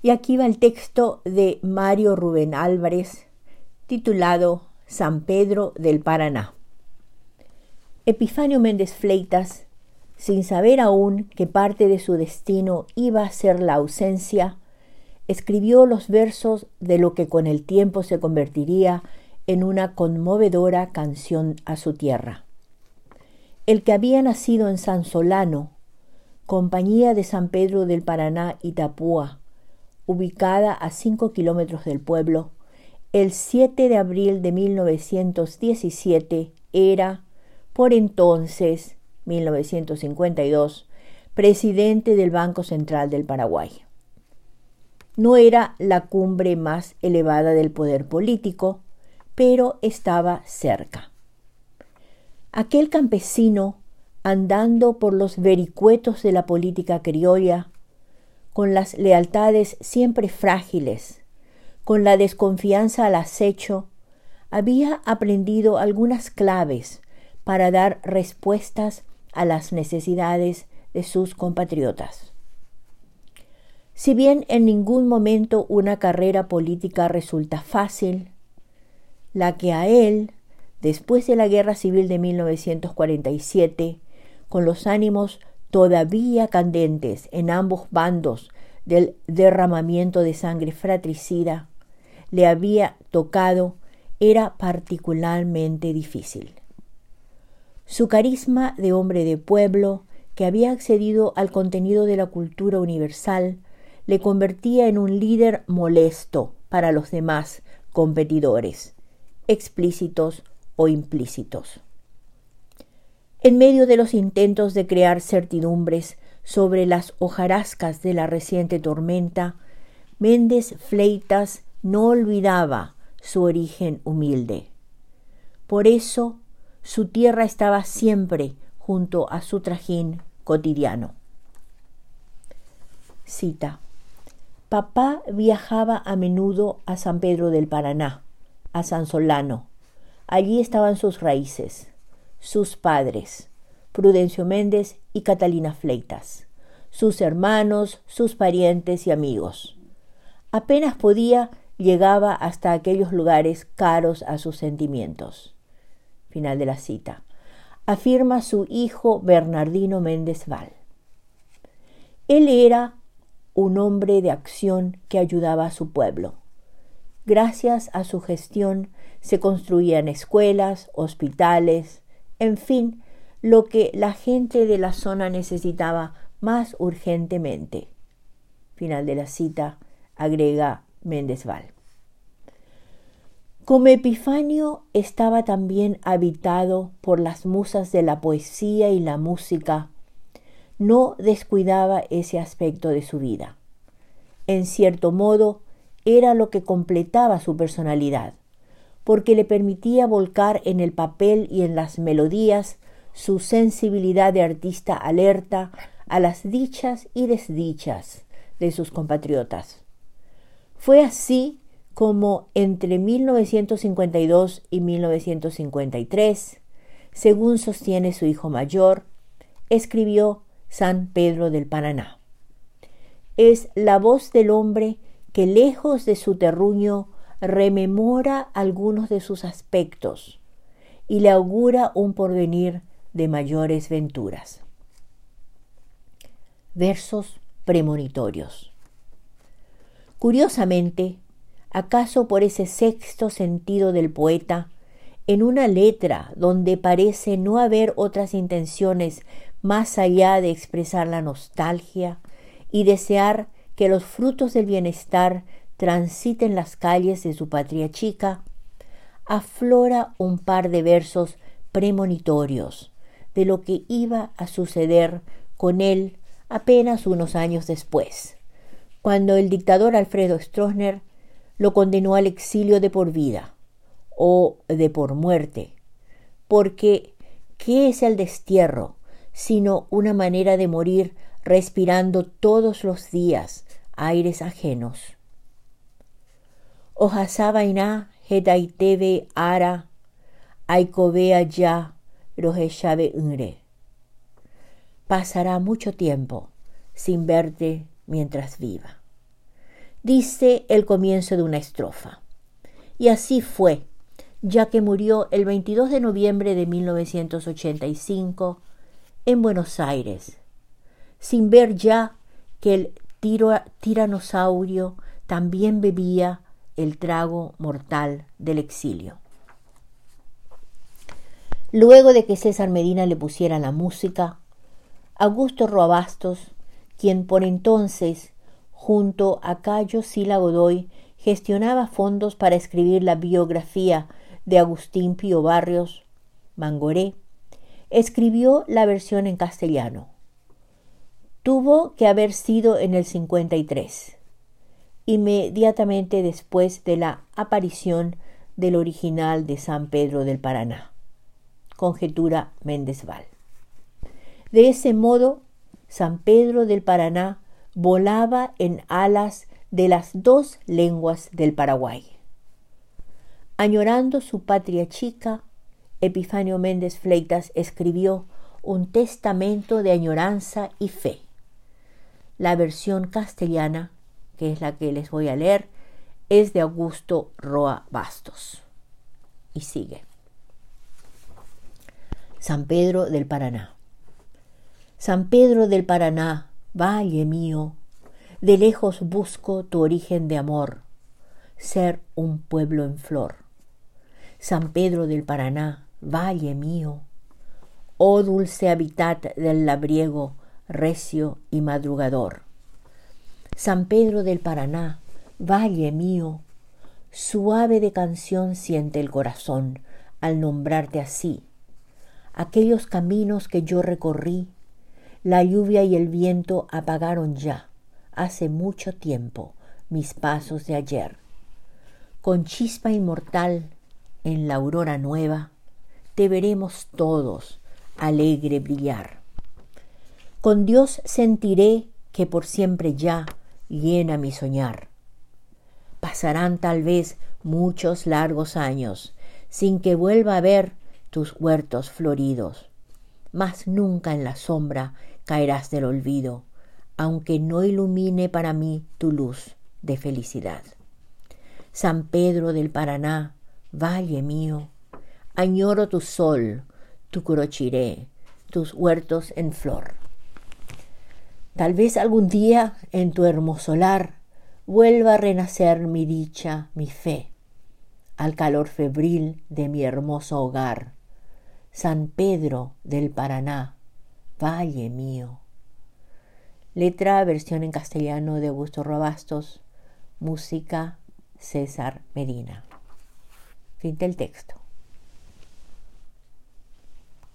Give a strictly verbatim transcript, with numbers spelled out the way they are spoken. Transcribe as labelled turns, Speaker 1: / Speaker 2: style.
Speaker 1: Y aquí va el texto de Mario Rubén Álvarez, titulado San Pedro del Paraná. Epifanio Méndez Fleitas, sin saber aún que parte de su destino iba a ser la ausencia, escribió los versos de lo que con el tiempo se convertiría en una conmovedora canción a su tierra. El que había nacido en San Solano, compañía de San Pedro del Paraná, Itapúa, ubicada a cinco kilómetros del pueblo, el siete de abril de mil novecientos diecisiete era, por entonces, mil novecientos cincuenta y dos, presidente del Banco Central del Paraguay. No era la cumbre más elevada del poder político, pero estaba cerca. Aquel campesino, andando por los vericuetos de la política criolla, con las lealtades siempre frágiles, con la desconfianza al acecho, había aprendido algunas claves para dar respuestas a las necesidades de sus compatriotas. Si bien en ningún momento una carrera política resulta fácil, la que a él, después de la Guerra Civil de mil novecientos cuarenta y siete, con los ánimos todavía candentes en ambos bandos del derramamiento de sangre fratricida, le había tocado, era particularmente difícil. Su carisma de hombre de pueblo, que había accedido al contenido de la cultura universal, le convertía en un líder molesto para los demás competidores, explícitos o implícitos. En medio de los intentos de crear certidumbres sobre las hojarascas de la reciente tormenta, Méndez Fleitas no olvidaba su origen humilde. Por eso, su tierra estaba siempre junto a su trajín cotidiano. Cita: Papá viajaba a menudo a San Pedro del Paraná, a San Solano. Allí estaban sus raíces, sus padres, Prudencio Méndez y Catalina Fleitas, sus hermanos, sus parientes y amigos. Apenas podía, llegaba hasta aquellos lugares caros a sus sentimientos. Final de la cita. Afirma su hijo Bernardino Méndez Val. Él era un hombre de acción que ayudaba a su pueblo. Gracias a su gestión se construían escuelas, hospitales, en fin, lo que la gente de la zona necesitaba más urgentemente. Final de la cita, agrega Méndez Val. Como Epifanio estaba también habitado por las musas de la poesía y la música, no descuidaba ese aspecto de su vida. En cierto modo, era lo que completaba su personalidad, porque le permitía volcar en el papel y en las melodías su sensibilidad de artista alerta a las dichas y desdichas de sus compatriotas. Fue así como entre mil novecientos cincuenta y dos y mil novecientos cincuenta y tres, según sostiene su hijo mayor, escribió San Pedro del Paraná. Es la voz del hombre que, lejos de su terruño, rememora algunos de sus aspectos y le augura un porvenir de mayores venturas. Versos premonitorios. Curiosamente, acaso por ese sexto sentido del poeta, en una letra donde parece no haber otras intenciones más allá de expresar la nostalgia y desear que los frutos del bienestar transiten las calles de su patria chica, aflora un par de versos premonitorios de lo que iba a suceder con él apenas unos años después, cuando el dictador Alfredo Stroessner lo condenó al exilio de por vida o de por muerte, porque ¿qué es el destierro sino una manera de morir respirando todos los días aires ajenos? Ojasabainá hetaitebe ara aikobea ya rojeshabe unre. Pasará mucho tiempo sin verte mientras viva. dice el comienzo de una estrofa. Y así fue, ya que murió el veintidós de noviembre de mil novecientos ochenta y cinco en Buenos Aires, sin ver ya que el tiro, tiranosaurio también bebía el trago mortal del exilio. Luego de que César Medina le pusiera la música, Augusto Roa Bastos, quien por entonces, junto a Cayo Sila Godoy, gestionaba fondos para escribir la biografía de Agustín Pío Barrios, Mangoré, escribió la versión en castellano. Tuvo que haber sido en el cincuenta y tres, inmediatamente después de la aparición del original de San Pedro del Paraná. Conjetura Méndez Val. De ese modo, San Pedro del Paraná volaba en alas de las dos lenguas del Paraguay. Añorando su patria chica, Epifanio Méndez Fleitas escribió un testamento de añoranza y fe. La versión castellana, que es la que les voy a leer, es de Augusto Roa Bastos. Y sigue. San Pedro del Paraná. San Pedro del Paraná, valle mío, de lejos busco tu origen de amor, ser un pueblo en flor. San Pedro del Paraná, valle mío, oh dulce hábitat del labriego, recio y madrugador. San Pedro del Paraná, valle mío, suave de canción siente el corazón al nombrarte así. Aquellos caminos que yo recorrí, la lluvia y el viento apagaron ya, hace mucho tiempo, mis pasos de ayer. Con chispa inmortal, en la aurora nueva, te veremos todos, alegre brillar. Con Dios sentiré que por siempre ya llena mi soñar. Pasarán tal vez muchos largos años, sin que vuelva a ver tus huertos floridos, mas nunca en la sombra caerás del olvido, aunque no ilumine para mí tu luz de felicidad. San Pedro del Paraná, valle mío, añoro tu sol, tu crochiré, tus huertos en flor. Tal vez algún día en tu hermoso lar vuelva a renacer mi dicha, mi fe, al calor febril de mi hermoso hogar. San Pedro del Paraná, valle mío. Letra, versión en castellano de Augusto Roa Bastos, música César Medina. Fin del texto.